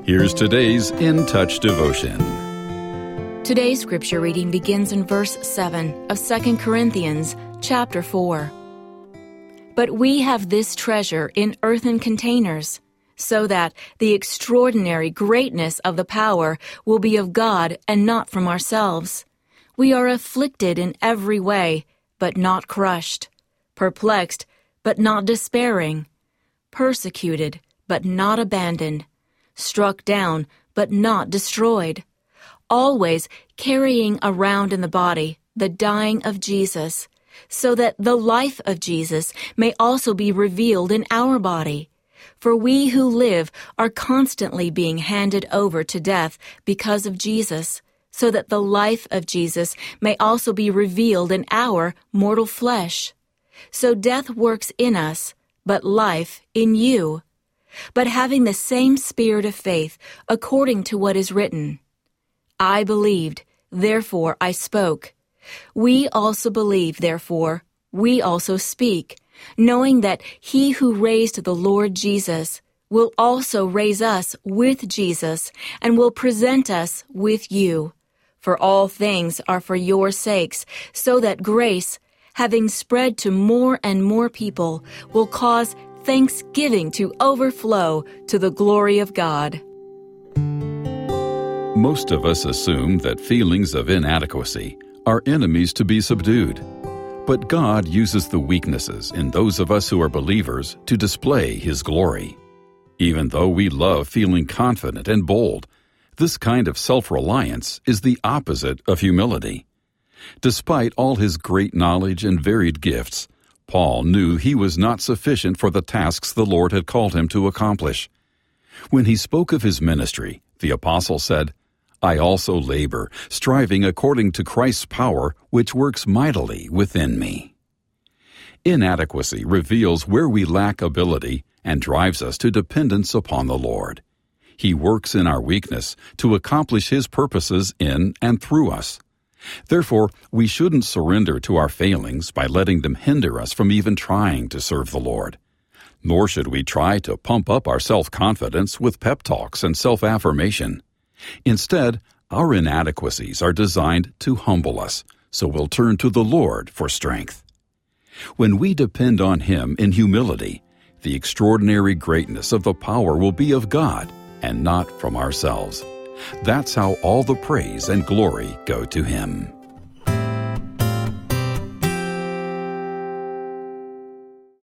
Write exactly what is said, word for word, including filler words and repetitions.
Here's today's In Touch devotion. Today's scripture reading begins in verse seven of Second Corinthians chapter four. But we have this treasure in earthen containers, so that the extraordinary greatness of the power will be of God and not from ourselves. We are afflicted in every way, but not crushed, perplexed, but not despairing, persecuted, but not abandoned, struck down, but not destroyed, always carrying around in the body the dying of Jesus, so that the life of Jesus may also be revealed in our body. For we who live are constantly being handed over to death because of Jesus, so that the life of Jesus may also be revealed in our mortal flesh. So death works in us, but life in you. But having the same spirit of faith, according to what is written, I believed, therefore I spoke. We also believe, therefore, we also speak, knowing that he who raised the Lord Jesus will also raise us with Jesus and will present us with you. For all things are for your sakes, so that grace, having spread to more and more people, will cause thanksgiving to overflow to the glory of God. Most of us assume that feelings of inadequacy are enemies to be subdued. But God uses the weaknesses in those of us who are believers to display His glory. Even though we love feeling confident and bold, this kind of self-reliance is the opposite of humility. Despite all his great knowledge and varied gifts, Paul knew he was not sufficient for the tasks the Lord had called him to accomplish. When he spoke of his ministry, the apostle said, I also labor, striving according to Christ's power, which works mightily within me. Inadequacy reveals where we lack ability and drives us to dependence upon the Lord. He works in our weakness to accomplish His purposes in and through us. Therefore, we shouldn't surrender to our failings by letting them hinder us from even trying to serve the Lord. Nor should we try to pump up our self-confidence with pep talks and self-affirmation. Instead, our inadequacies are designed to humble us, so we'll turn to the Lord for strength. When we depend on Him in humility, the extraordinary greatness of the power will be of God and not from ourselves. That's how all the praise and glory go to Him.